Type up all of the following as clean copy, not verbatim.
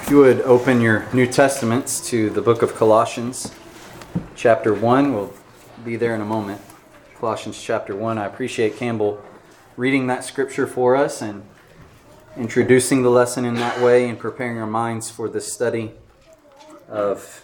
If you would open your New Testaments to the book of Colossians, chapter 1. We'll be there in a moment. Colossians chapter 1. I appreciate Campbell reading that scripture for us and introducing the lesson in that way and preparing our minds for the study of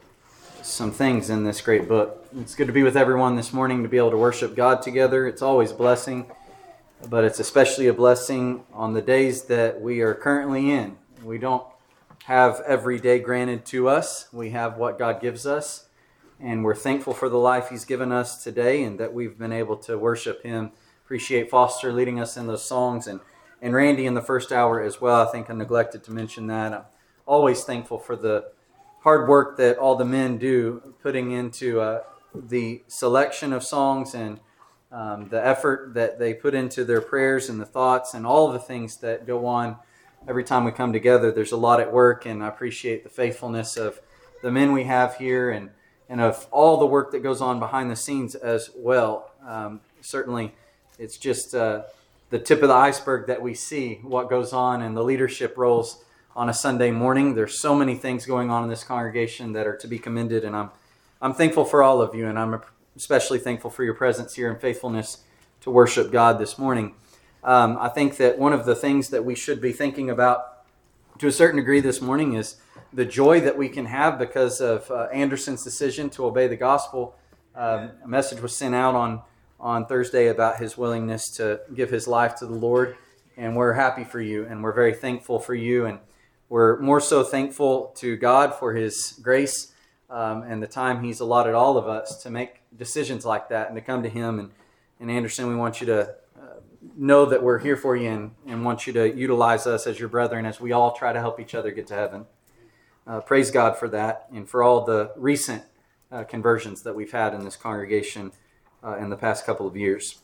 some things in this great book. It's good to be with everyone this morning, to be able to worship God together. It's always a blessing, but it's especially a blessing on the days that we are currently in. We don't have every day granted to us. We have what God gives us, and we're thankful for the life He's given us today and that we've been able to worship Him. Appreciate Foster leading us in those songs and Randy in the first hour as well. I think I neglected to mention that. I'm always thankful for the hard work that all the men do putting into the selection of songs and the effort that they put into their prayers and the thoughts and all of the things that go on. Every time we come together, there's a lot at work, and I appreciate the faithfulness of the men we have here and of all the work that goes on behind the scenes as well. Certainly, it's just the tip of the iceberg that we see what goes on in the leadership roles on a Sunday morning. There's so many things going on in this congregation that are to be commended, and I'm thankful for all of you, and I'm especially thankful for your presence here and faithfulness to worship God this morning. I think that one of the things that we should be thinking about to a certain degree this morning is the joy that we can have because of Anderson's decision to obey the gospel. A message was sent out on Thursday about his willingness to give his life to the Lord, and we're happy for you, and we're very thankful for you, and we're more so thankful to God for His grace and the time He's allotted all of us to make decisions like that and to come to Him. And Anderson, we want you to know that we're here for you and want you to utilize us as your brethren as we all try to help each other get to heaven. Praise God for that and for all the recent conversions that we've had in this congregation in the past couple of years.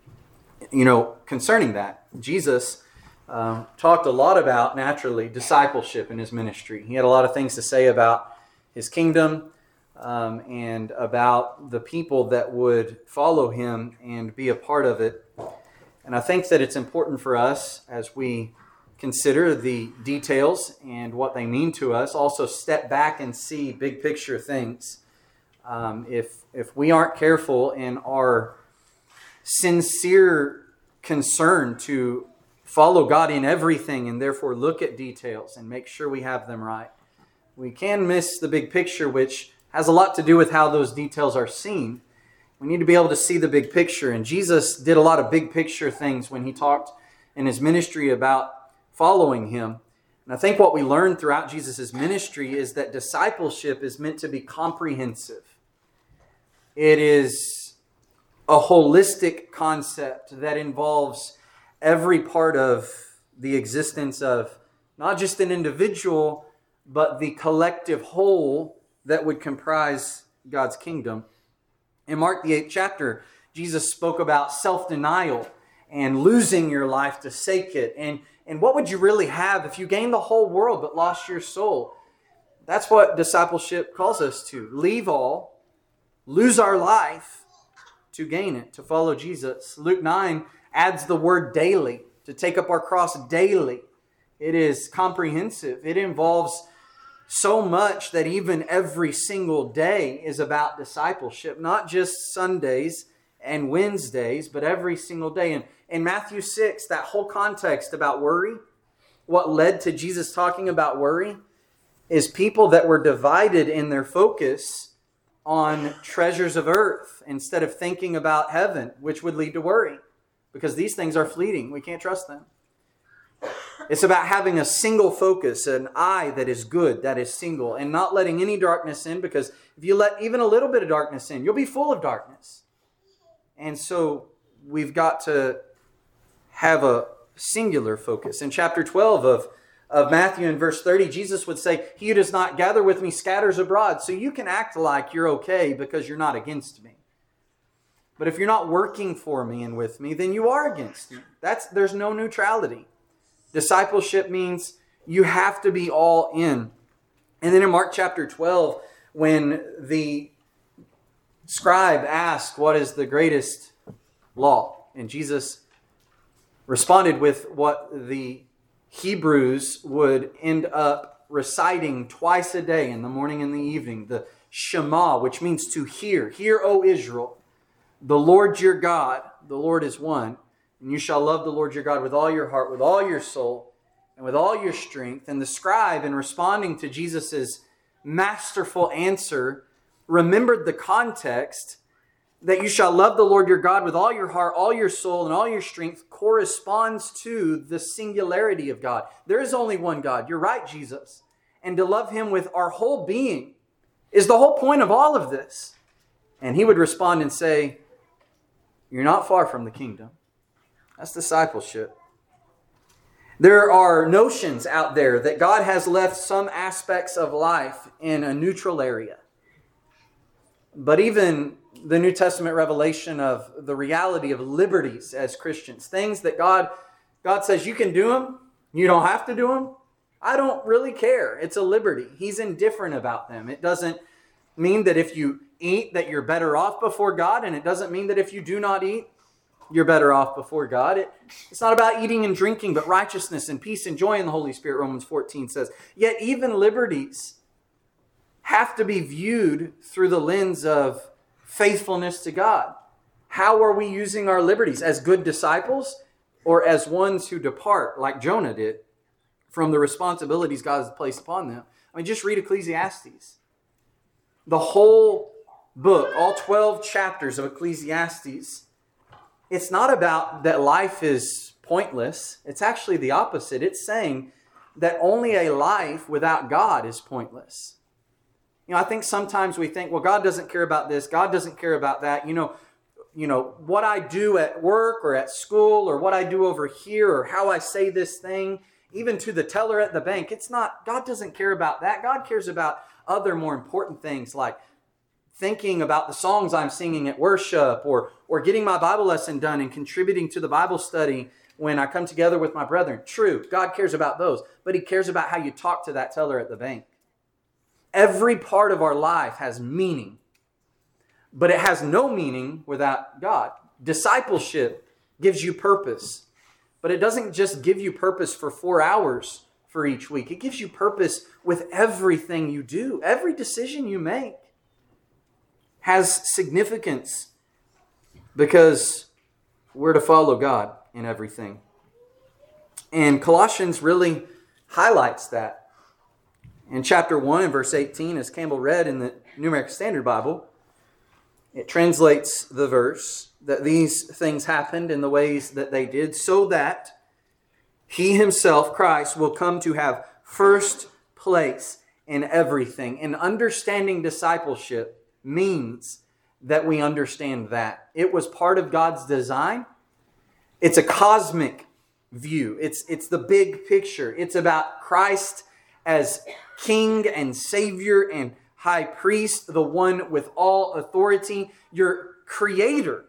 You know, concerning that, Jesus talked a lot about, naturally, discipleship in His ministry. He had a lot of things to say about His kingdom and about the people that would follow Him and be a part of it. And I think that it's important for us as we consider the details and what they mean to us, also step back and see big picture things. If we aren't careful in our sincere concern to follow God in everything and therefore look at details and make sure we have them right, we can miss the big picture, which has a lot to do with how those details are seen. We need to be able to see the big picture. And Jesus did a lot of big picture things when He talked in His ministry about following Him. And I think what we learn throughout Jesus' ministry is that discipleship is meant to be comprehensive. It is a holistic concept that involves every part of the existence of not just an individual, but the collective whole that would comprise God's kingdom. In Mark the 8th chapter, Jesus spoke about self-denial and losing your life to save it. And what would you really have if you gained the whole world but lost your soul? That's what discipleship calls us to. Leave all, lose our life to gain it, to follow Jesus. Luke 9 adds the word daily, to take up our cross daily. It is comprehensive. It involves so much that even every single day is about discipleship, not just Sundays and Wednesdays, but every single day. And in Matthew 6, that whole context about worry, what led to Jesus talking about worry, is people that were divided in their focus on treasures of earth instead of thinking about heaven, which would lead to worry, because these things are fleeting. We can't trust them. It's about having a single focus, an eye that is good, that is single, and not letting any darkness in, because if you let even a little bit of darkness in, you'll be full of darkness. And so we've got to have a singular focus. In chapter 12 of Matthew in verse 30, Jesus would say, "He who does not gather with me scatters abroad." So you can act like you're okay because you're not against me. But if you're not working for me and with me, then you are against me. There's no neutrality. Discipleship means you have to be all in. And then in Mark chapter 12, when the scribe asked, "What is the greatest law?" and Jesus responded with what the Hebrews would end up reciting twice a day in the morning and the evening, the Shema, which means to hear. Hear, O Israel, the Lord your God, the Lord is one, and you shall love the Lord your God with all your heart, with all your soul, and with all your strength. And the scribe, in responding to Jesus' masterful answer, remembered the context that you shall love the Lord your God with all your heart, all your soul, and all your strength corresponds to the singularity of God. There is only one God. You're right, Jesus. And to love Him with our whole being is the whole point of all of this. And He would respond and say, you're not far from the kingdom. That's discipleship. There are notions out there that God has left some aspects of life in a neutral area. But even the New Testament revelation of the reality of liberties as Christians, things that God says you can do them, you don't have to do them, I don't really care. It's a liberty. He's indifferent about them. It doesn't mean that if you eat that you're better off before God, and it doesn't mean that if you do not eat, you're better off before God. It's not about eating and drinking, but righteousness and peace and joy in the Holy Spirit, Romans 14 says. Yet even liberties have to be viewed through the lens of faithfulness to God. How are we using our liberties? As good disciples or as ones who depart, like Jonah did, from the responsibilities God has placed upon them? I mean, just read Ecclesiastes. The whole book, all 12 chapters of Ecclesiastes, it's not about that life is pointless. It's actually the opposite. It's saying that only a life without God is pointless. I think sometimes we think, well, God doesn't care about this. God doesn't care about that. You know, what I do at work or at school or what I do over here or how I say this thing, even to the teller at the bank, it's not, God doesn't care about that. God cares about other more important things like thinking about the songs I'm singing at worship or getting my Bible lesson done and contributing to the Bible study when I come together with my brethren. True, God cares about those, but He cares about how you talk to that teller at the bank. Every part of our life has meaning, but it has no meaning without God. Discipleship gives you purpose, but it doesn't just give you purpose for 4 hours for each week. It gives you purpose with everything you do. Every decision you make has significance because we're to follow God in everything. And Colossians really highlights that. In chapter 1 and verse 18, as Campbell read in the New American Standard Bible, it translates the verse that these things happened in the ways that they did so that He Himself, Christ, will come to have first place in everything. And understanding discipleship means that we understand that. It was part of God's design. It's a cosmic view. It's the big picture. It's about Christ as King and Savior and High Priest, the one with all authority, your Creator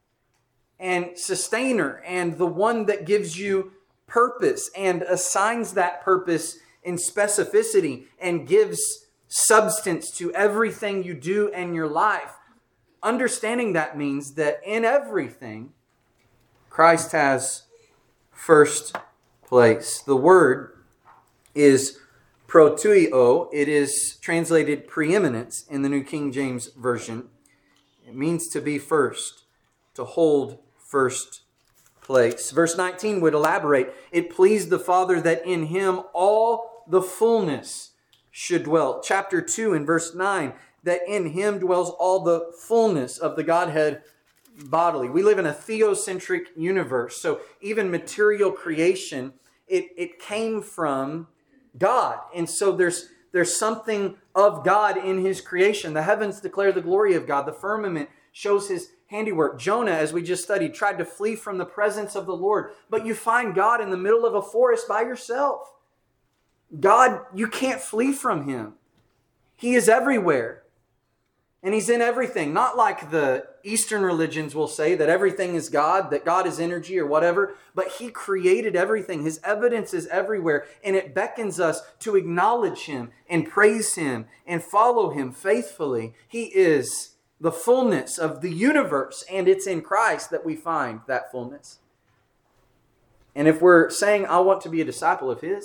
and Sustainer, and the one that gives you purpose and assigns that purpose in specificity and gives substance to everything you do in your life. Understanding that means that in everything, Christ has first place. The word is protuio. It is translated preeminence in the New King James Version. It means to be first, to hold first place. Verse 19 would elaborate. It pleased the Father that in Him all the fullness should dwell. Chapter 2 and verse 9, that in Him dwells all the fullness of the Godhead bodily. We live in a theocentric universe, so even material creation, it came from God. And so there's something of God in His creation. The heavens declare the glory of God. The firmament shows His handiwork. Jonah, as we just studied, tried to flee from the presence of the Lord. But you find God in the middle of a forest by yourself. God, you can't flee from Him. He is everywhere. And He's in everything. Not like the Eastern religions will say that everything is God, that God is energy or whatever. But He created everything. His evidence is everywhere. And it beckons us to acknowledge Him and praise Him and follow Him faithfully. He is the fullness of the universe. And it's in Christ that we find that fullness. And if we're saying, I want to be a disciple of His,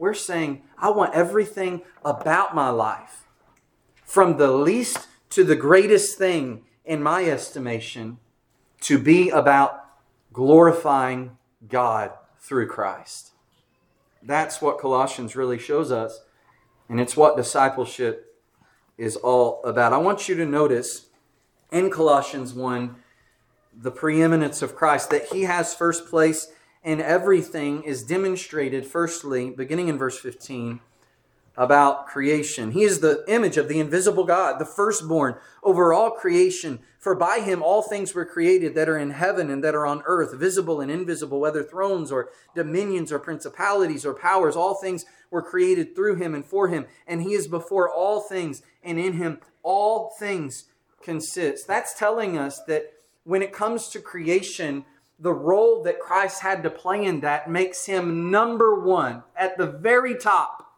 we're saying, I want everything about my life, from the least to the greatest thing in my estimation, to be about glorifying God through Christ. That's what Colossians really shows us, and it's what discipleship is all about. I want you to notice in Colossians 1 the preeminence of Christ, that He has first place in everything is demonstrated, firstly, beginning in verse 15, about creation. He is the image of the invisible God, the firstborn over all creation. For by Him all things were created that are in heaven and that are on earth, visible and invisible, whether thrones or dominions or principalities or powers. All things were created through Him and for Him. And He is before all things, and in Him all things consist. That's telling us that when it comes to creation, the role that Christ had to play in that makes Him number one, at the very top.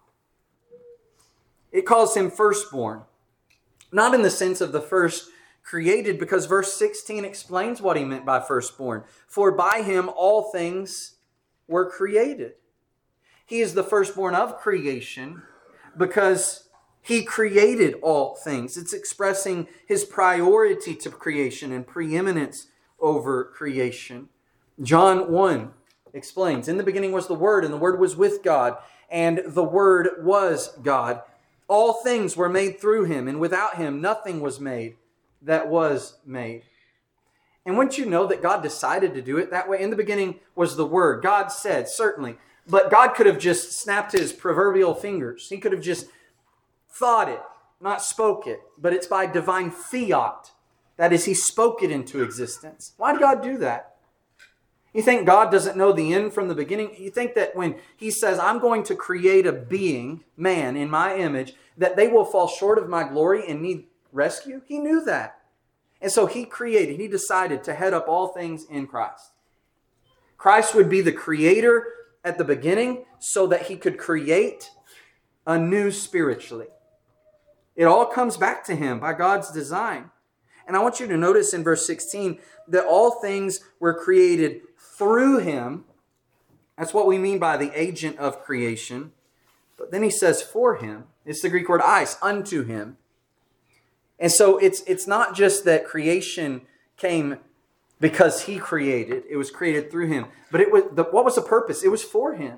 It calls Him firstborn. Not in the sense of the first created, because verse 16 explains what He meant by firstborn. For by Him all things were created. He is the firstborn of creation because He created all things. It's expressing His priority to creation and preeminence over creation. John 1 explains, in the beginning was the Word, and the Word was with God, and the Word was God. All things were made through Him, and without Him nothing was made that was made. And wouldn't you know that God decided to do it that way? In the beginning was the Word. God said, certainly. But God could have just snapped His proverbial fingers. He could have just thought it, not spoke it. But it's by divine fiat. That is, He spoke it into existence. Why did God do that? You think God doesn't know the end from the beginning? You think that when He says, I'm going to create a being, man, in my image, that they will fall short of my glory and need rescue? He knew that. And so He decided to head up all things in Christ. Christ would be the creator at the beginning so that He could create anew spiritually. It all comes back to Him by God's design. And I want you to notice in verse 16 that all things were created through Him. That's what we mean by the agent of creation. But then He says for Him. It's the Greek word eis, unto Him. And so it's not just that creation came because He created. It was created through Him. But what was the purpose? It was for Him.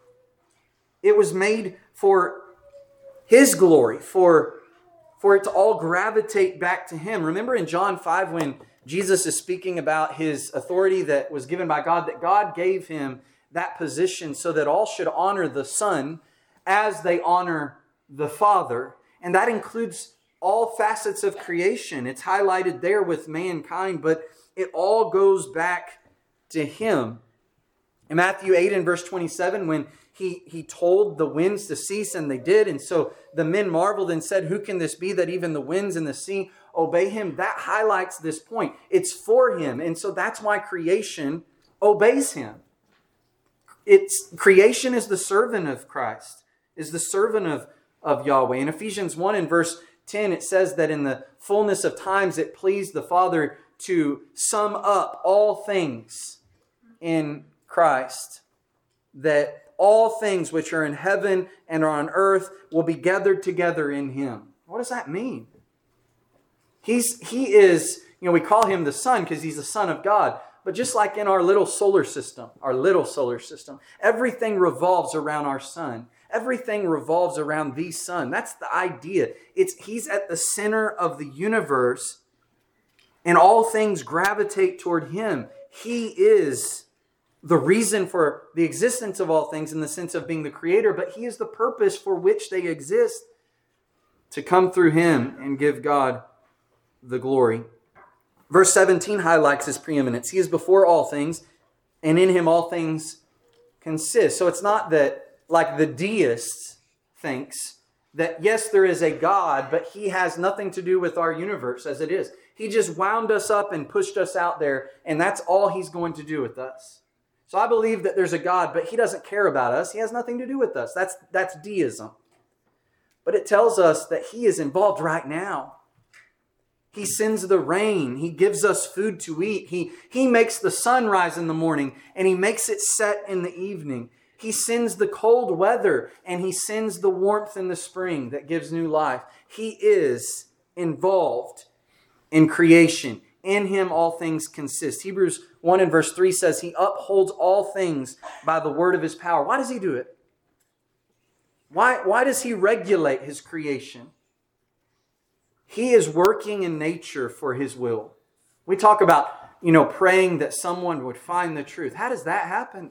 It was made for His glory, for it to all gravitate back to Him. Remember in John 5 when Jesus is speaking about His authority that was given by God, that God gave Him that position so that all should honor the Son as they honor the Father. And that includes all facets of creation. It's highlighted there with mankind, but it all goes back to Him. In Matthew 8 and verse 27, when He told the winds to cease, and they did. And so the men marveled and said, who can this be that even the winds and the sea obey Him? That highlights this point. It's for Him. And so that's why creation obeys Him. Creation is the servant of Christ, is the servant of Yahweh. In Ephesians 1 and verse 10, it says that in the fullness of times it pleased the Father to sum up all things in Christ, that all things which are in heaven and are on earth will be gathered together in Him. What does that mean? He is, we call Him the Son because He's the Son of God. But just like in our little solar system, everything revolves around our sun. Everything revolves around the Son. That's the idea. He's at the center of the universe, and all things gravitate toward Him. He is the reason for the existence of all things in the sense of being the creator, but He is the purpose for which they exist, to come through Him and give God the glory. Verse 17 highlights His preeminence. He is before all things, and in Him all things consist. So it's not that, like the deist thinks, that yes, there is a God, but He has nothing to do with our universe as it is. He just wound us up and pushed us out there, and that's all He's going to do with us. So I believe that there's a God, but He doesn't care about us. He has nothing to do with us. That's deism. But it tells us that He is involved right now. He sends the rain. He gives us food to eat. He makes the sun rise in the morning, and He makes it set in the evening. He sends the cold weather, and He sends the warmth in the spring that gives new life. He is involved in creation. In Him all things consist. Hebrews 1 and verse 3 says He upholds all things by the word of His power. Why does He do it? Why does He regulate His creation? He is working in nature for His will. We talk about, praying that someone would find the truth. How does that happen?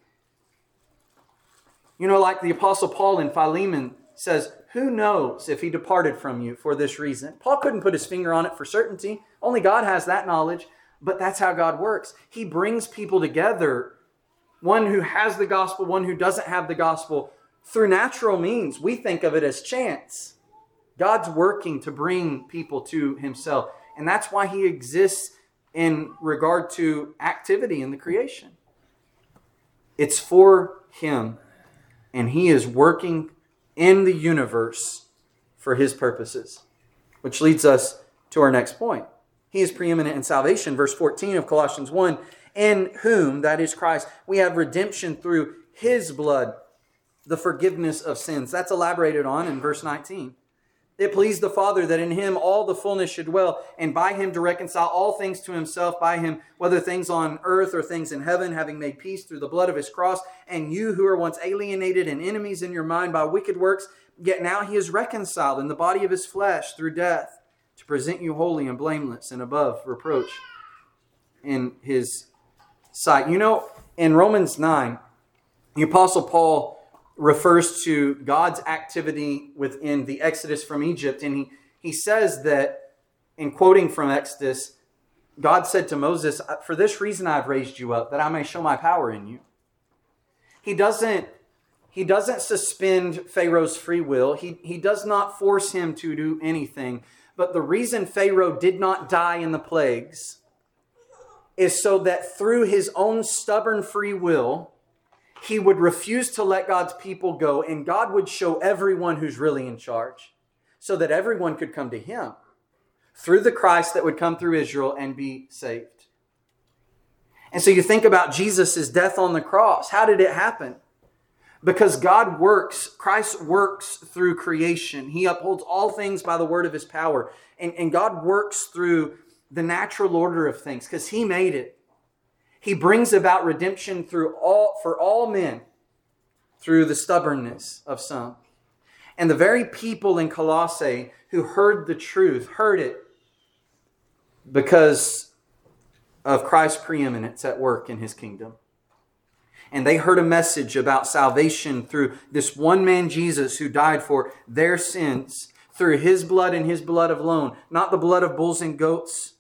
Like the Apostle Paul in Philemon says, who knows if he departed from you for this reason? Paul couldn't put his finger on it for certainty. Only God has that knowledge. But that's how God works. He brings people together, one who has the gospel, one who doesn't have the gospel, through natural means. We think of it as chance. God's working to bring people to Himself. And that's why He exists in regard to activity in the creation. It's for Him. And He is working in the universe for His purposes. Which leads us to our next point. He is preeminent in salvation. Verse 14 of Colossians 1. In whom, that is Christ, we have redemption through His blood, the forgiveness of sins. That's elaborated on in verse 19. It pleased the Father that in Him all the fullness should dwell, and by Him to reconcile all things to Himself, by Him, whether things on earth or things in heaven, having made peace through the blood of His cross. And you who were once alienated and enemies in your mind by wicked works, yet now He is reconciled in the body of His flesh through death, to present you holy and blameless and above reproach in His sight. In Romans 9, the Apostle Paul refers to God's activity within the Exodus from Egypt. And he says that, in quoting from Exodus, God said to Moses, for this reason I've raised you up, that I may show my power in you. He doesn't suspend Pharaoh's free will. He does not force him to do anything. But the reason Pharaoh did not die in the plagues is so that through his own stubborn free will, he would refuse to let God's people go, and God would show everyone who's really in charge, so that everyone could come to Him through the Christ that would come through Israel and be saved. And so you think about Jesus' death on the cross. How did it happen? Because God works, Christ works through creation. He upholds all things by the word of His power. And God works through the natural order of things because He made it. He brings about redemption for all men through the stubbornness of some. And the very people in Colossae who heard the truth, heard it because of Christ's preeminence at work in His kingdom. And they heard a message about salvation through this one man, Jesus, who died for their sins through His blood and His blood alone. Not the blood of bulls and goats,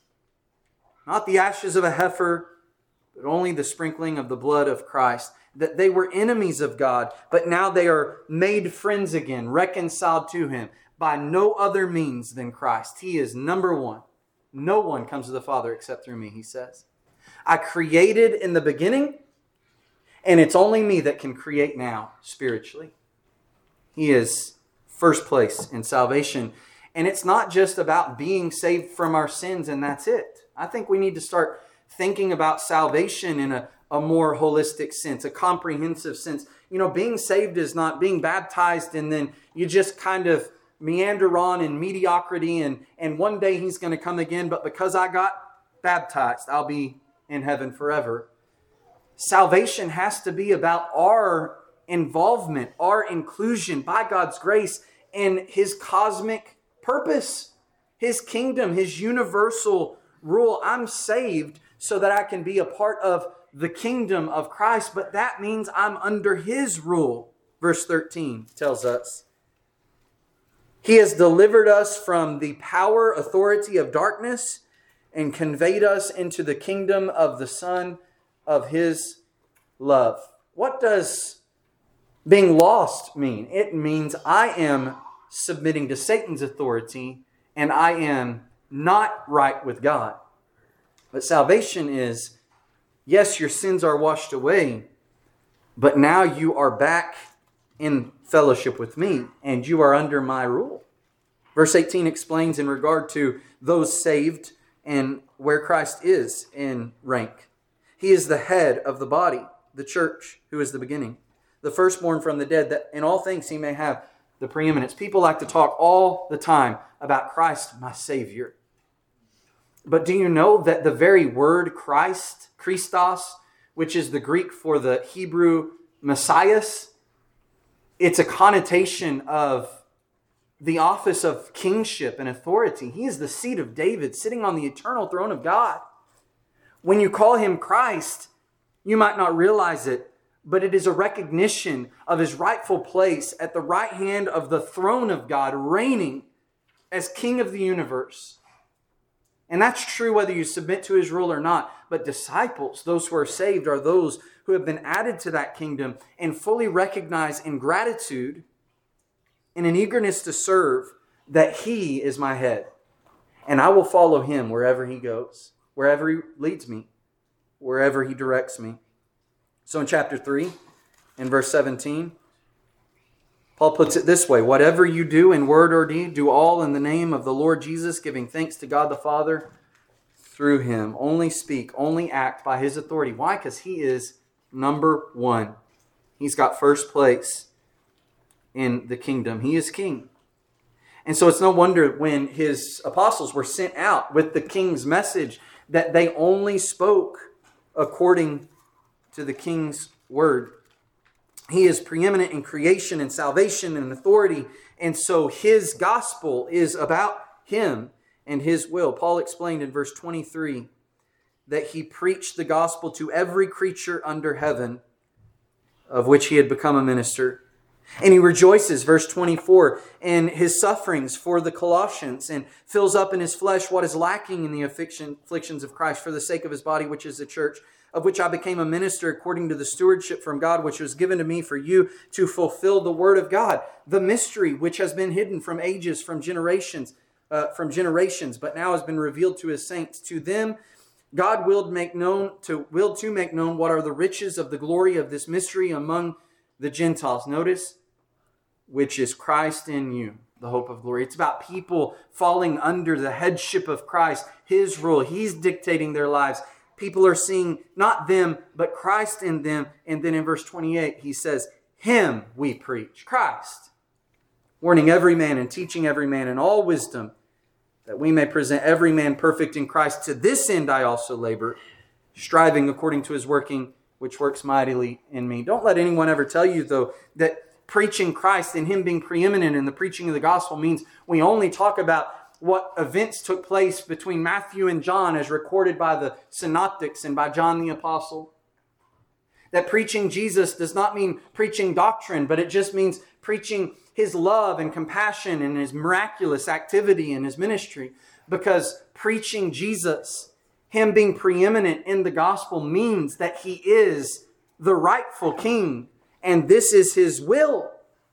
not the ashes of a heifer, but only the sprinkling of the blood of Christ. That they were enemies of God, but now they are made friends again, reconciled to Him by no other means than Christ. He is number one. No one comes to the Father except through me, He says. I created in the beginning, and it's only me that can create now spiritually. He is first place in salvation. And it's not just about being saved from our sins and that's it. I think we need to start thinking about salvation in a more holistic sense, a comprehensive sense. Being saved is not being baptized and then you just kind of meander on in mediocrity and one day He's going to come again, but because I got baptized, I'll be in heaven forever. Salvation has to be about our involvement, our inclusion by God's grace in His cosmic purpose, His kingdom, His universal rule. I'm saved so that I can be a part of the kingdom of Christ, but that means I'm under His rule. Verse 13 tells us, He has delivered us from the power, authority of darkness and conveyed us into the kingdom of the Son of His love. What does being lost mean? It means I am submitting to Satan's authority and I am not right with God. But salvation is, yes, your sins are washed away, but now you are back in fellowship with me and you are under my rule. Verse 18 explains in regard to those saved and where Christ is in rank. He is the head of the body, the church, who is the beginning, the firstborn from the dead, that in all things he may have the preeminence. People like to talk all the time about Christ, my Savior. But do you know that the very word Christ, Christos, which is the Greek for the Hebrew Messias, it's a connotation of the office of kingship and authority. He is the seed of David, sitting on the eternal throne of God. When you call him Christ, you might not realize it, but it is a recognition of his rightful place at the right hand of the throne of God, reigning as King of the universe. And that's true whether you submit to his rule or not. But disciples, those who are saved, are those who have been added to that kingdom and fully recognize in gratitude, in an eagerness to serve, that he is my head. And I will follow him wherever he goes, wherever he leads me, wherever he directs me. So in chapter 3, in verse 17, Paul puts it this way: whatever you do in word or deed, do all in the name of the Lord Jesus, giving thanks to God the Father through him. Only speak, only act by his authority. Why? Because he is number one. He's got first place in the kingdom. He is king. And so it's no wonder when his apostles were sent out with the king's message that they only spoke according to the king's word. He is preeminent in creation and salvation and authority. And so his gospel is about him and his will. Paul explained in verse 23 that he preached the gospel to every creature under heaven, of which he had become a minister. And he rejoices, verse 24, in his sufferings for the Colossians, and fills up in his flesh what is lacking in the afflictions of Christ for the sake of his body, which is the church, of which I became a minister according to the stewardship from God, which was given to me for you to fulfill the word of God, the mystery which has been hidden from ages, from generations, but now has been revealed to his saints. To them God willed to make known what are the riches of the glory of this mystery among the Gentiles. Notice, which is Christ in you, the hope of glory. It's about people falling under the headship of Christ, his rule. He's dictating their lives. People are seeing not them, but Christ in them. And then in verse 28, he says, him we preach, Christ, warning every man and teaching every man in all wisdom, that we may present every man perfect in Christ. To this end I also labor, striving according to his working, which works mightily in me. Don't let anyone ever tell you, though, that preaching Christ and him being preeminent in the preaching of the gospel means we only talk about what events took place between Matthew and John as recorded by the synoptics and by John the Apostle. That preaching Jesus does not mean preaching doctrine, but it just means preaching his love and compassion and his miraculous activity in his ministry. Because preaching Jesus, him being preeminent in the gospel, means that he is the rightful king, and this is his will.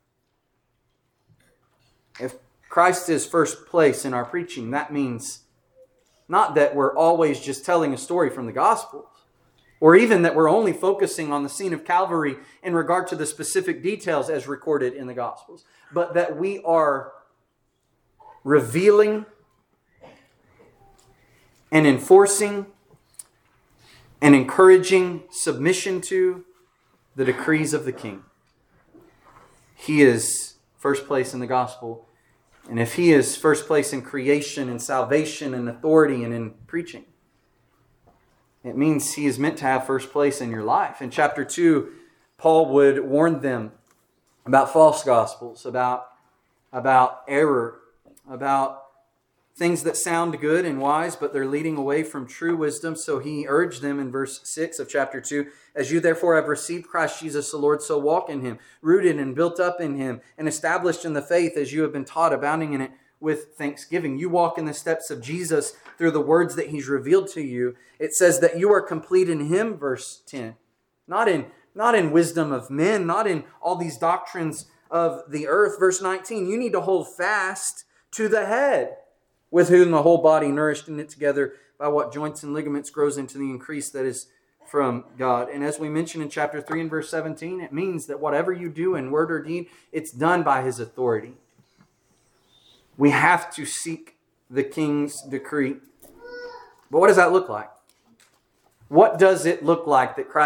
If Christ is first place in our preaching, that means not that we're always just telling a story from the Gospels, or even that we're only focusing on the scene of Calvary in regard to the specific details as recorded in the Gospels, but that we are revealing and enforcing and encouraging submission to the decrees of the King. He is first place in the gospel. And if he is first place in creation and salvation and authority and in preaching, it means he is meant to have first place in your life. In chapter 2, Paul would warn them about false gospels, about error, about things that sound good and wise, but they're leading away from true wisdom. So he urged them in verse 6 of chapter 2, as you therefore have received Christ Jesus the Lord, so walk in him, rooted and built up in him, and established in the faith as you have been taught, abounding in it with thanksgiving. You walk in the steps of Jesus through the words that he's revealed to you. It says that you are complete in him, verse 10. Not in wisdom of men, not in all these doctrines of the earth. Verse 19, you need to hold fast to the head, with whom the whole body, nourished and knit together by what joints and ligaments, grows into the increase that is from God. And as we mentioned in chapter 3 and verse 17, it means that whatever you do in word or deed, it's done by his authority. We have to seek the king's decree. But what does that look like? What does it look like that Christ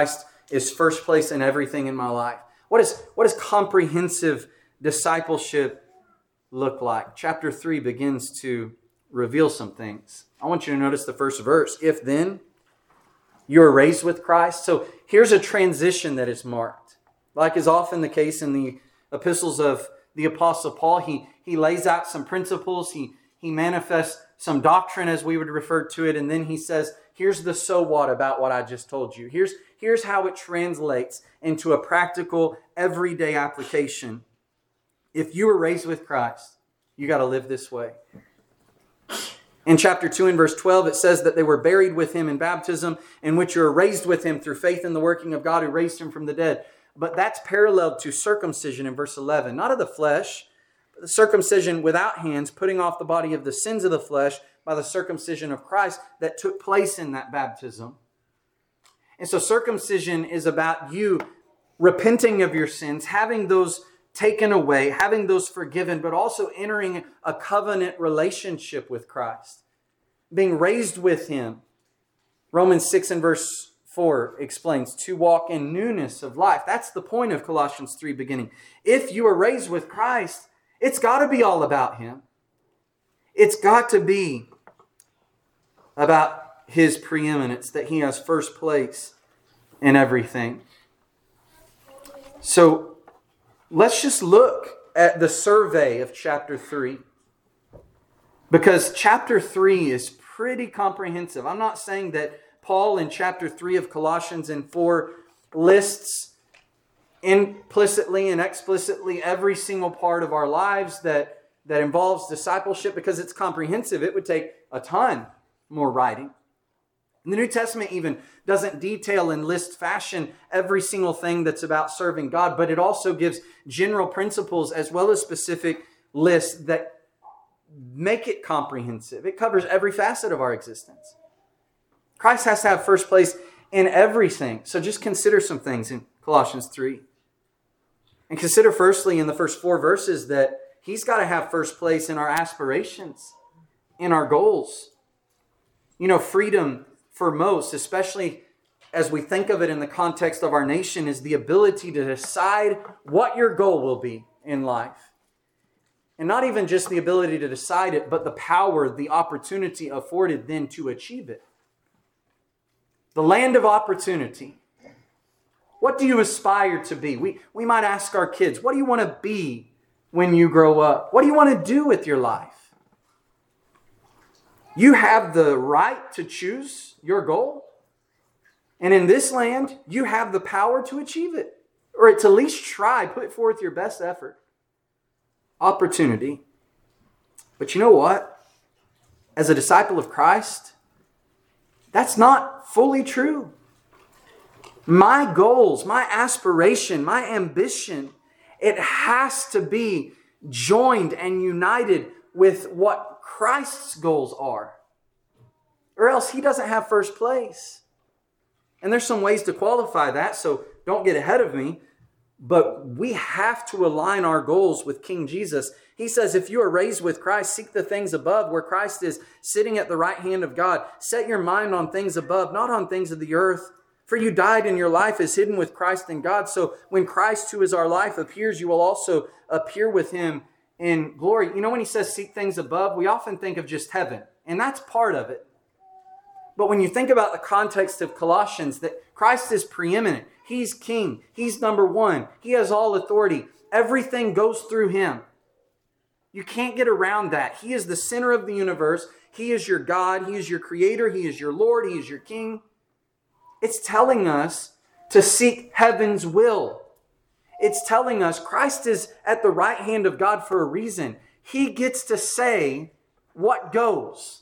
is first place in everything in my life. What does comprehensive discipleship look like? Chapter 3 begins to reveal some things. I want you to notice the first verse. If then you are raised with Christ. So here's a transition that is marked. Like is often the case in the epistles of the Apostle Paul, he lays out some principles. He manifests some doctrine, as we would refer to it. And then he says, here's the so what about what I just told you. Here's how it translates into a practical, everyday application. If you were raised with Christ, you got to live this way. In chapter 2 and verse 12, it says that they were buried with him in baptism, in which you were raised with him through faith in the working of God who raised him from the dead. But that's paralleled to circumcision in verse 11. Not of the flesh, but the circumcision without hands, putting off the body of the sins of the flesh by the circumcision of Christ that took place in that baptism. And so circumcision is about you repenting of your sins, having those taken away, having those forgiven, but also entering a covenant relationship with Christ, being raised with him. Romans 6 and verse 4 explains to walk in newness of life. That's the point of Colossians 3 beginning. If you are raised with Christ, it's got to be all about him. It's got to be about his preeminence, that he has first place in everything. So let's just look at the survey of chapter 3. Because chapter 3 is pretty comprehensive. I'm not saying that Paul in chapter 3 of Colossians and 4 lists implicitly and explicitly every single part of our lives that involves discipleship, because it's comprehensive. It would take a ton more writing. And the New Testament even doesn't detail in list fashion every single thing that's about serving God, but it also gives general principles as well as specific lists that make it comprehensive. It covers every facet of our existence. Christ has to have first place in everything. So just consider some things in Colossians 3. And consider firstly in the first 4 verses that he's got to have first place in our aspirations, in our goals. You know, freedom for most, especially as we think of it in the context of our nation, is the ability to decide what your goal will be in life. And not even just the ability to decide it, but the power, the opportunity afforded then to achieve it. The land of opportunity. What do you aspire to be? We might ask our kids, what do you want to be when you grow up? What do you want to do with your life? You have the right to choose your goal. And in this land, you have the power to achieve it. Or to at least try, put forth your best effort. Opportunity. But you know what? As a disciple of Christ, that's not fully true. My goals, my aspiration, my ambition, it has to be joined and united with what Christ's goals are. Or else he doesn't have first place. And there's some ways to qualify that, so don't get ahead of me. But we have to align our goals with King Jesus. He says, if you are raised with Christ, seek the things above where Christ is sitting at the right hand of God. Set your mind on things above, not on things of the earth. For you died and your life is hidden with Christ in God. So when Christ, who is our life, appears, you will also appear with him in glory. You know, when he says seek things above, we often think of just heaven. And that's part of it. But when you think about the context of Colossians, that Christ is preeminent. He's king. He's number one. He has all authority. Everything goes through him. You can't get around that. He is the center of the universe. He is your God. He is your creator. He is your Lord. He is your king. It's telling us to seek heaven's will. It's telling us Christ is at the right hand of God for a reason. He gets to say what goes.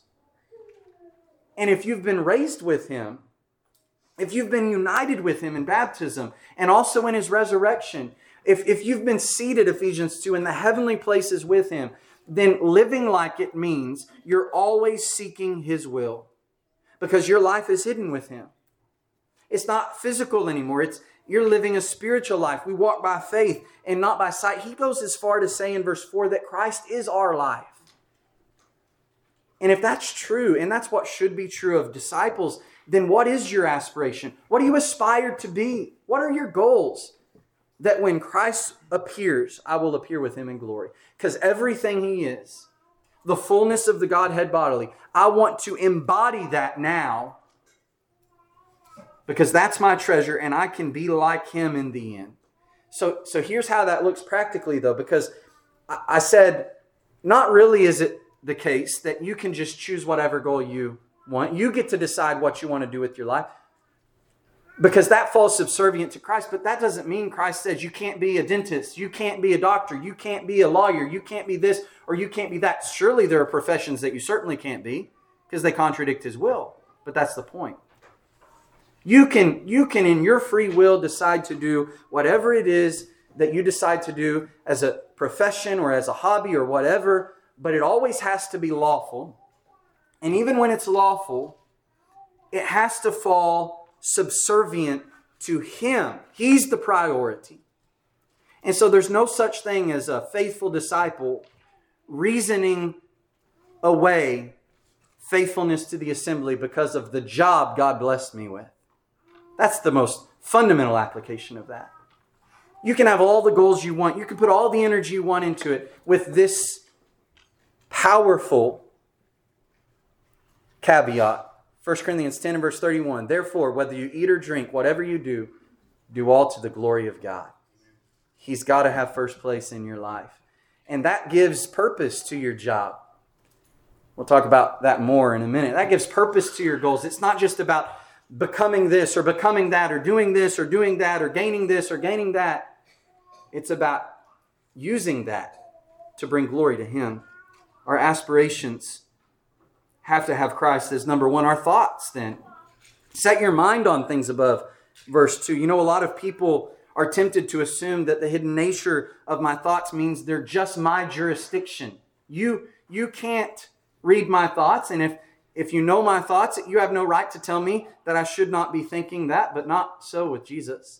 And if you've been raised with him, if you've been united with him in baptism and also in his resurrection, if you've been seated, Ephesians 2, in the heavenly places with him, then living like it means you're always seeking his will because your life is hidden with him. It's not physical anymore. You're living a spiritual life. We walk by faith and not by sight. He goes as far to say in verse 4 that Christ is our life. And if that's true, and that's what should be true of disciples, then what is your aspiration? What do you aspire to be? What are your goals? That when Christ appears, I will appear with him in glory. Because everything he is, the fullness of the Godhead bodily, I want to embody that now, because that's my treasure and I can be like him in the end. So here's how that looks practically, though, because I said, not really is it the case that you can just choose whatever goal you want. You get to decide what you want to do with your life, because that falls subservient to Christ. But that doesn't mean Christ says you can't be a dentist, you can't be a doctor, you can't be a lawyer, you can't be this, or you can't be that. Surely there are professions that you certainly can't be, because they contradict his will. But that's the point. You can in your free will decide to do whatever it is that you decide to do as a profession or as a hobby or whatever, but it always has to be lawful. And even when it's lawful, it has to fall subservient to him. He's the priority. And so there's no such thing as a faithful disciple reasoning away faithfulness to the assembly because of the job God blessed me with. That's the most fundamental application of that. You can have all the goals you want. You can put all the energy you want into it with this powerful caveat. 1 Corinthians 10 and verse 31. Therefore, whether you eat or drink, whatever you do, do all to the glory of God. He's got to have first place in your life. And that gives purpose to your job. We'll talk about that more in a minute. That gives purpose to your goals. It's not just about becoming this or becoming that or doing this or doing that or gaining this or gaining that. It's about using that to bring glory to him. Our aspirations have to have Christ as number one. Our thoughts then. Set your mind on things above. Verse 2. You know, a lot of people are tempted to assume that the hidden nature of my thoughts means they're just my jurisdiction. You can't read my thoughts, and if you know my thoughts, you have no right to tell me that I should not be thinking that, but not so with Jesus.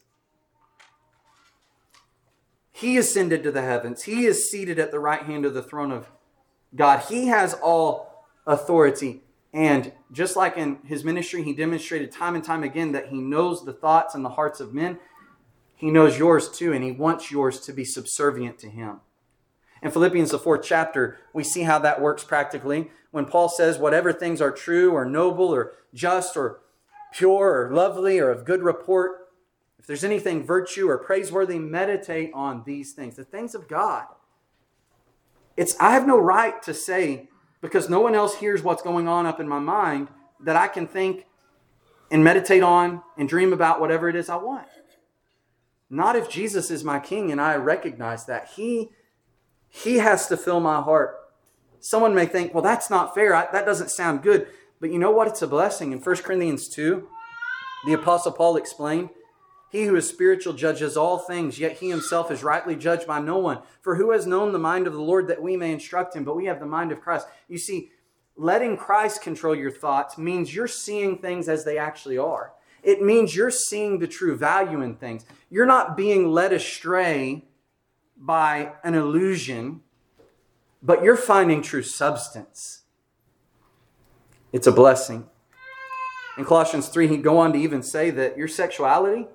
He ascended to the heavens. He is seated at the right hand of the throne of God. He has all authority. And just like in his ministry, he demonstrated time and time again that he knows the thoughts and the hearts of men. He knows yours too, and he wants yours to be subservient to him. In Philippians, the 4th chapter, we see how that works practically. When Paul says, whatever things are true or noble or just or pure or lovely or of good report, if there's anything virtue or praiseworthy, meditate on these things, the things of God. I have no right to say, because no one else hears what's going on up in my mind, that I can think and meditate on and dream about whatever it is I want. Not if Jesus is my King and I recognize that. He has to fill my heart. Someone may think, well, that's not fair. That doesn't sound good. But you know what? It's a blessing. In 1 Corinthians 2, the Apostle Paul explained, he who is spiritual judges all things, yet he himself is rightly judged by no one. For who has known the mind of the Lord that we may instruct him? But we have the mind of Christ. You see, letting Christ control your thoughts means you're seeing things as they actually are. It means you're seeing the true value in things. You're not being led astray by an illusion, but you're finding true substance. It's a blessing. In Colossians 3, he'd go on to even say that your sexuality,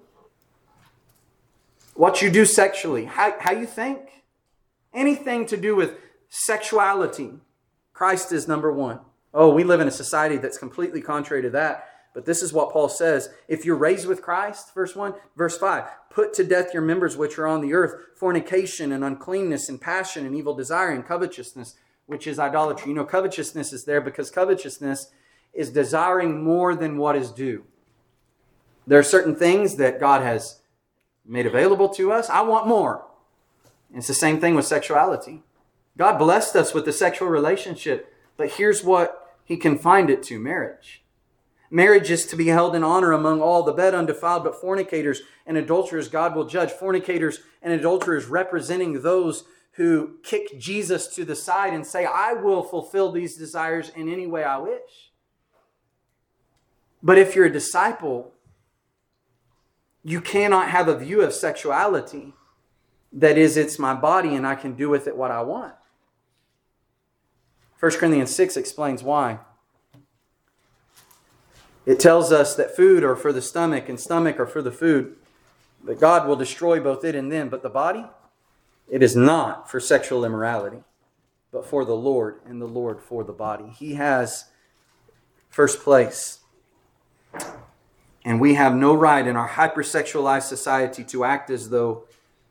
what you do sexually, how you think, anything to do with sexuality, Christ is number one. Oh, we live in a society that's completely contrary to that. But this is what Paul says. If you're raised with Christ, verse 1, verse 5, put to death your members which are on the earth, fornication and uncleanness and passion and evil desire and covetousness, which is idolatry. You know, covetousness is there because covetousness is desiring more than what is due. There are certain things that God has made available to us. I want more. And it's the same thing with sexuality. God blessed us with the sexual relationship, but here's what he confined it to, marriage. Marriage is to be held in honor among all, the bed undefiled, but fornicators and adulterers God will judge. Fornicators and adulterers representing those who kick Jesus to the side and say, I will fulfill these desires in any way I wish. But if you're a disciple, you cannot have a view of sexuality that is, it's my body and I can do with it what I want. 1 Corinthians 6 explains why. It tells us that food are for the stomach and stomach are for the food. That God will destroy both it and them. But the body, it is not for sexual immorality, but for the Lord, and the Lord for the body. He has first place. And we have no right in our hypersexualized society to act as though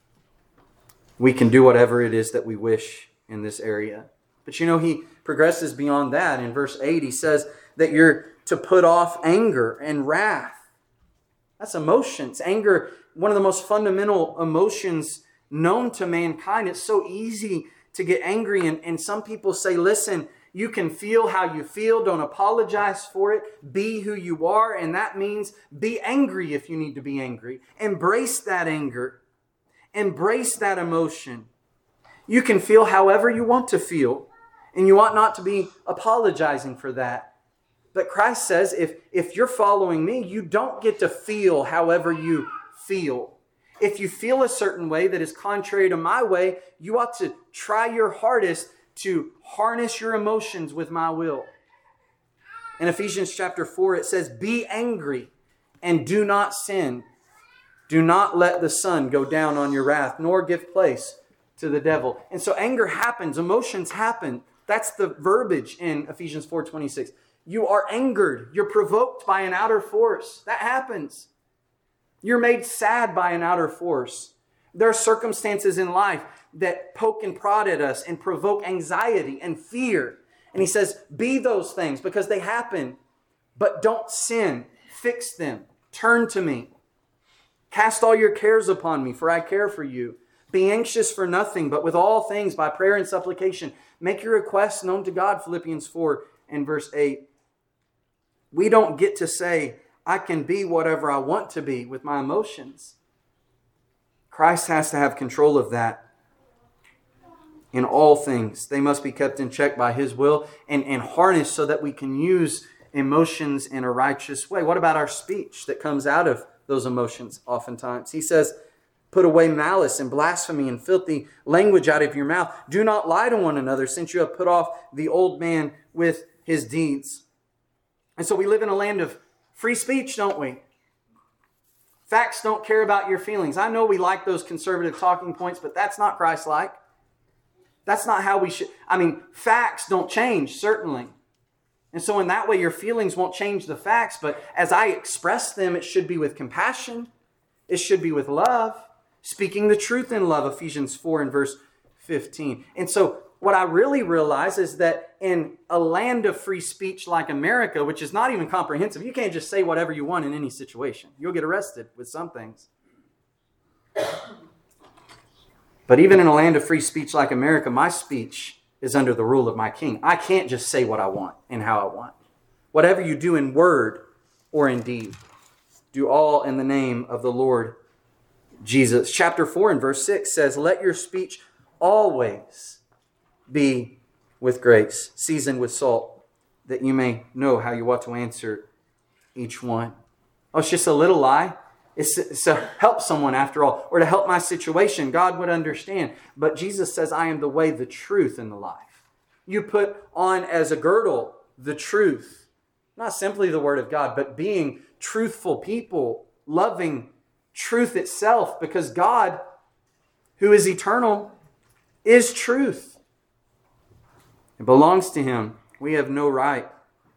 we can do whatever it is that we wish in this area. But you know, he progresses beyond that. In verse 8, he says that you're to put off anger and wrath. That's emotions. Anger, one of the most fundamental emotions known to mankind. It's so easy to get angry. And some people say, listen, you can feel how you feel. Don't apologize for it. Be who you are. And that means be angry if you need to be angry. Embrace that anger. Embrace that emotion. You can feel however you want to feel. And you ought not to be apologizing for that. But Christ says, if you're following me, you don't get to feel however you feel. If you feel a certain way that is contrary to my way, you ought to try your hardest to harness your emotions with my will. In Ephesians chapter 4, it says, be angry and do not sin. Do not let the sun go down on your wrath, nor give place to the devil. And so anger happens, emotions happen. That's the verbiage in Ephesians 4:26. You are angered. You're provoked by an outer force. That happens. You're made sad by an outer force. There are circumstances in life that poke and prod at us and provoke anxiety and fear. And he says, be those things because they happen. But don't sin. Fix them. Turn to me. Cast all your cares upon me, for I care for you. Be anxious for nothing, but with all things, by prayer and supplication, make your requests known to God, Philippians 4 and verse 8. We don't get to say, I can be whatever I want to be with my emotions. Christ has to have control of that in all things. They must be kept in check by His will and harnessed so that we can use emotions in a righteous way. What about our speech that comes out of those emotions oftentimes? He says, put away malice and blasphemy and filthy language out of your mouth. Do not lie to one another, since you have put off the old man with his deeds. And so we live in a land of free speech, don't we? Facts don't care about your feelings. I know we like those conservative talking points, but that's not Christ-like. That's not how we should. Facts don't change, certainly. And so in that way, your feelings won't change the facts, but as I express them, it should be with compassion. It should be with love. Speaking the truth in love, Ephesians 4 and verse 15. And so what I really realize is that in a land of free speech like America, which is not even comprehensive, you can't just say whatever you want in any situation. You'll get arrested with some things. But even in a land of free speech like America, my speech is under the rule of my king. I can't just say what I want and how I want. Whatever you do in word or in deed, do all in the name of the Lord Jesus. Chapter 4 and verse 6 says, let your speech always be with grace, seasoned with salt, that you may know how you ought to answer each one. Oh, it's just a little lie. It's to help someone after all, or to help my situation. God would understand. But Jesus says, I am the way, the truth, and the life. You put on as a girdle the truth, not simply the word of God, but being truthful people, loving truth itself, because God, who is eternal, is truth. It belongs to Him. We have no right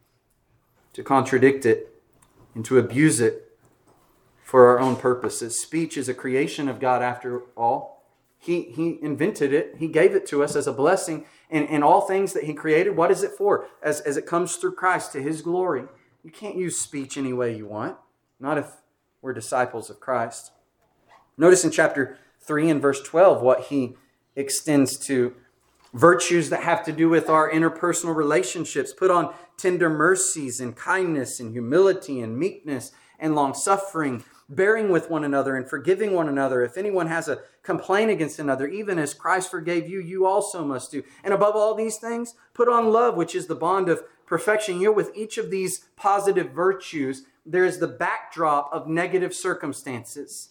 to contradict it and to abuse it for our own purposes. Speech is a creation of God after all. He invented it. He gave it to us as a blessing. And all things that He created, what is it for? As it comes through Christ to His glory. You can't use speech any way you want. Not if we're disciples of Christ. Notice in chapter 3 and verse 12 what He extends to. Virtues that have to do with our interpersonal relationships. Put on tender mercies and kindness and humility and meekness and long-suffering, bearing with one another and forgiving one another. If anyone has a complaint against another, even as Christ forgave you, you also must do. And above all these things, put on love, which is the bond of perfection. You know, with each of these positive virtues, there is the backdrop of negative circumstances.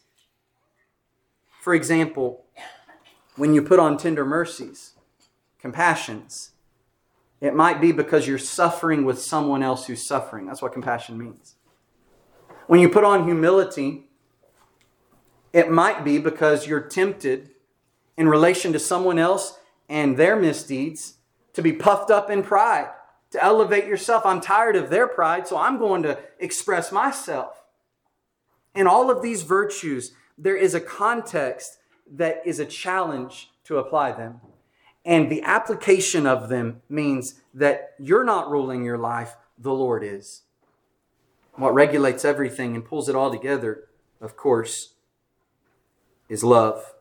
For example, when you put on tender mercies, compassions, it might be because you're suffering with someone else who's suffering. That's what compassion means. When you put on humility, It might be because you're tempted in relation to someone else and their misdeeds to be puffed up in pride, to elevate yourself. I'm tired of their pride, so I'm going to express myself. In all of these virtues, there is a context that is a challenge to apply them. And the application of them means that you're not ruling your life, the Lord is. What regulates everything and pulls it all together, of course, is love.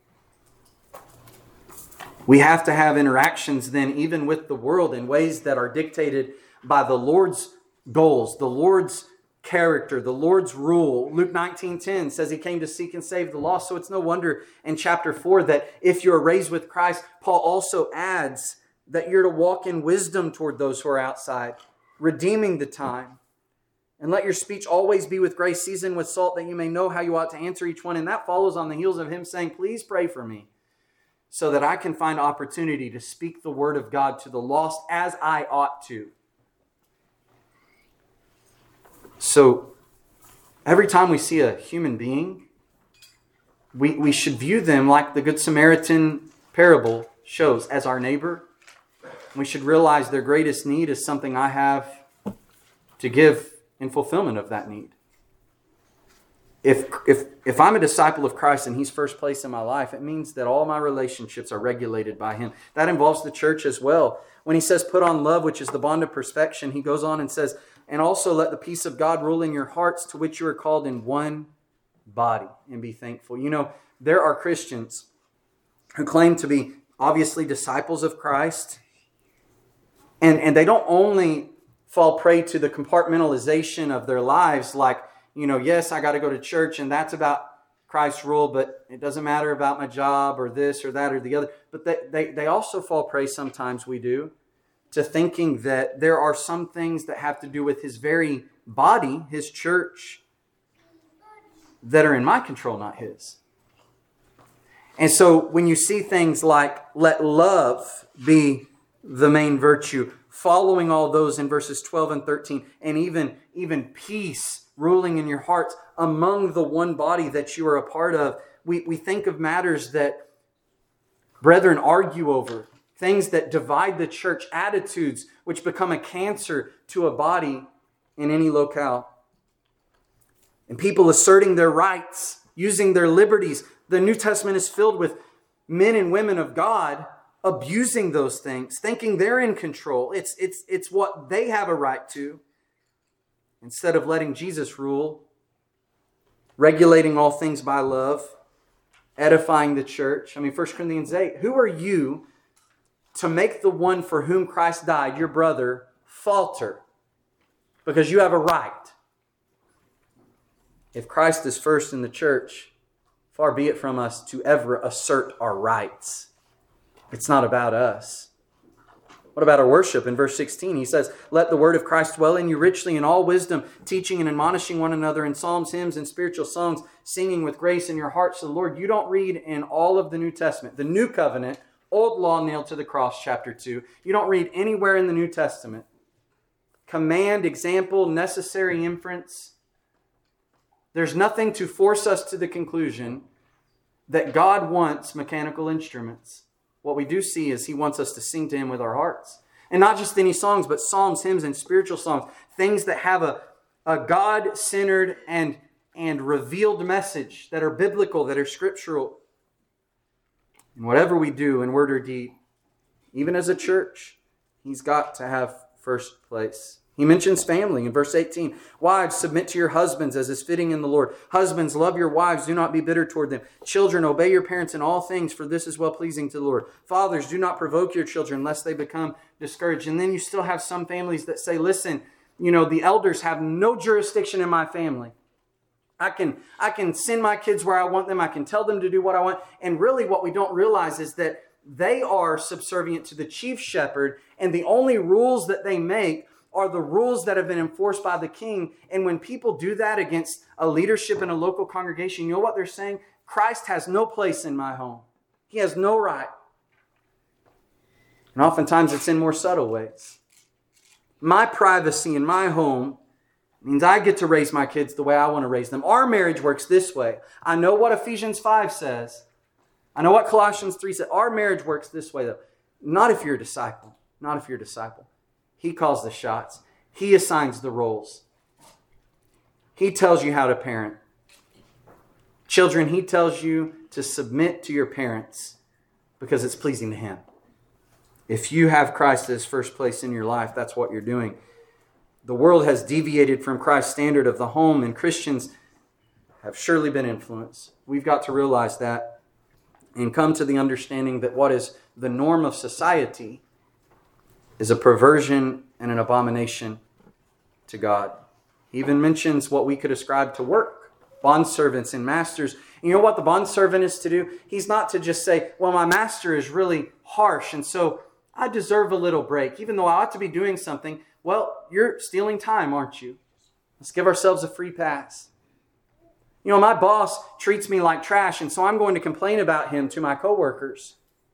We have to have interactions then even with the world in ways that are dictated by the Lord's goals, the Lord's character, the Lord's rule. Luke 19:10 says He came to seek and save the lost. So it's no wonder in chapter 4 that if you're raised with Christ, Paul also adds that you're to walk in wisdom toward those who are outside, redeeming the time. And let your speech always be with grace, seasoned with salt, that you may know how you ought to answer each one. And that follows on the heels of him saying, please pray for me, so that I can find opportunity to speak the word of God to the lost as I ought to. So every time we see a human being, we should view them like the Good Samaritan parable shows, as our neighbor. We should realize their greatest need is something I have to give in fulfillment of that need. If I'm a disciple of Christ and He's first place in my life, it means that all my relationships are regulated by Him. That involves the church as well. When He says, put on love, which is the bond of perfection, He goes on and says, and also let the peace of God rule in your hearts, to which you are called in one body, and be thankful. You know, there are Christians who claim to be obviously disciples of Christ, and they don't only fall prey to the compartmentalization of their lives, like, you know, yes, I got to go to church and that's about Christ's rule, but it doesn't matter about my job or this or that or the other. But they also fall prey, sometimes we do, to thinking that there are some things that have to do with His very body, His church, that are in my control, not His. And so when you see things like, let love be the main virtue, following all those in verses 12 and 13, and even peace ruling in your hearts among the one body that you are a part of, we think of matters that brethren argue over, things that divide the church, attitudes which become a cancer to a body in any locale. And people asserting their rights, using their liberties. The New Testament is filled with men and women of God abusing those things, thinking they're in control. It's what they have a right to, instead of letting Jesus rule, regulating all things by love, edifying the church. I mean, 1 Corinthians 8, who are you to make the one for whom Christ died, your brother, falter? Because you have a right. If Christ is first in the church, far be it from us to ever assert our rights. It's not about us. What about our worship? In verse 16, he says, let the word of Christ dwell in you richly in all wisdom, teaching and admonishing one another in psalms, hymns, and spiritual songs, singing with grace in your hearts to the Lord. You don't read in all of the New Testament, the New Covenant, old law nailed to the cross, chapter 2. You don't read anywhere in the New Testament command, example, necessary inference. There's nothing to force us to the conclusion that God wants mechanical instruments. What we do see is He wants us to sing to Him with our hearts. And not just any songs, but psalms, hymns, and spiritual songs. Things that have a God-centered and revealed message, that are biblical, that are scriptural. And whatever we do in word or deed, even as a church, He's got to have first place. He mentions family in verse 18. Wives, submit to your husbands as is fitting in the Lord. Husbands, love your wives. Do not be bitter toward them. Children, obey your parents in all things, for this is well-pleasing to the Lord. Fathers, do not provoke your children, lest they become discouraged. And then you still have some families that say, listen, you know, the elders have no jurisdiction in my family. I can send my kids where I want them. I can tell them to do what I want. And really what we don't realize is that they are subservient to the chief shepherd, and the only rules that they make are the rules that have been enforced by the king. And when people do that against a leadership in a local congregation, you know what they're saying? Christ has no place in my home. He has no right. And oftentimes it's in more subtle ways. My privacy in my home It means I get to raise my kids the way I want to raise them. Our marriage works this way. I know what Ephesians 5 says. I know what Colossians 3 says. Our marriage works this way, though. Not if you're a disciple. Not if you're a disciple. He calls the shots. He assigns the roles. He tells you how to parent. Children, He tells you to submit to your parents because it's pleasing to Him. If you have Christ as first place in your life, that's what you're doing. The world has deviated from Christ's standard of the home, and Christians have surely been influenced. We've got to realize that and come to the understanding that what is the norm of society is a perversion and an abomination to God. He even mentions what we could ascribe to work, bondservants and masters. And you know what the bondservant is to do? He's not to just say, well, my master is really harsh, and so I deserve a little break, even though I ought to be doing something. Well, you're stealing time, aren't you? Let's give ourselves a free pass. You know, my boss treats me like trash, and so I'm going to complain about him to my coworkers.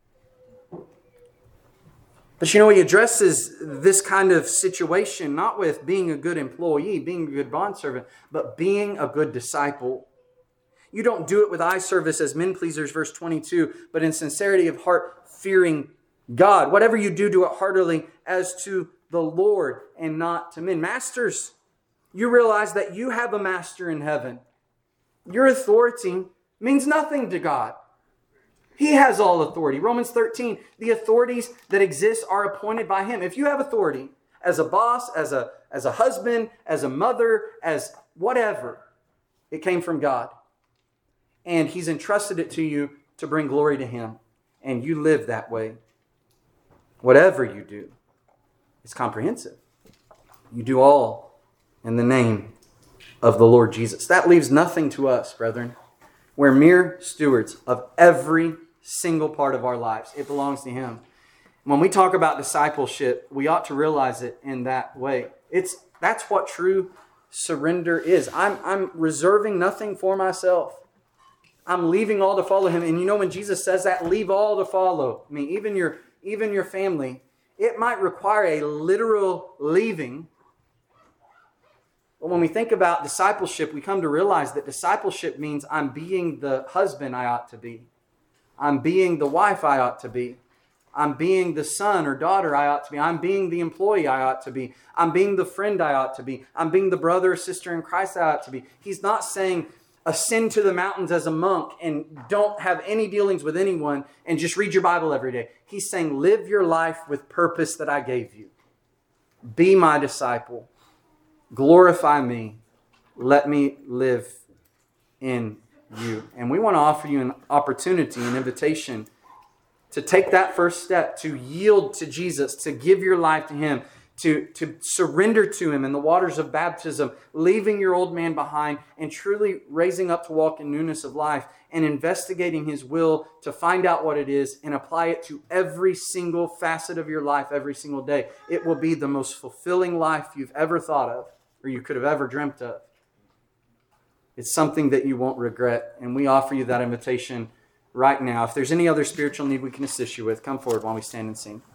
But you know, he addresses this kind of situation not with being a good employee, being a good bondservant, but being a good disciple. You don't do it with eye service as men pleasers, verse 22, but in sincerity of heart, fearing God. Whatever you do, do it heartily as to the Lord and not to men. Masters, you realize that you have a master in heaven. Your authority means nothing to God. He has all authority. Romans 13, the authorities that exist are appointed by Him. If you have authority as a boss, as a husband, as a mother, as whatever, it came from God. And He's entrusted it to you to bring glory to Him. And you live that way. Whatever you do, it's comprehensive. You do all in the name of the Lord Jesus. That leaves nothing to us, brethren. We're mere stewards of every single part of our lives. It belongs to Him. When we talk about discipleship, we ought to realize it in that way. That's what true surrender is. I'm reserving nothing for myself. I'm leaving all to follow Him. And you know, when Jesus says that, leave all to follow. I mean, even your family, it might require a literal leaving. But when we think about discipleship, we come to realize that discipleship means I'm being the husband I ought to be. I'm being the wife I ought to be. I'm being the son or daughter I ought to be. I'm being the employee I ought to be. I'm being the friend I ought to be. I'm being the brother or sister in Christ I ought to be. He's not saying ascend to the mountains as a monk and don't have any dealings with anyone and just read your Bible every day. He's saying live your life with purpose that I gave you. Be my disciple. Glorify me. Let me live in you. And we want to offer you an opportunity, an invitation to take that first step, to yield to Jesus, to give your life to Him, to surrender to Him in the waters of baptism, leaving your old man behind and truly raising up to walk in newness of life and investigating His will to find out what it is and apply it to every single facet of your life every single day. It will be the most fulfilling life you've ever thought of or you could have ever dreamt of. It's something that you won't regret, and we offer you that invitation right now. If there's any other spiritual need we can assist you with, come forward while we stand and sing.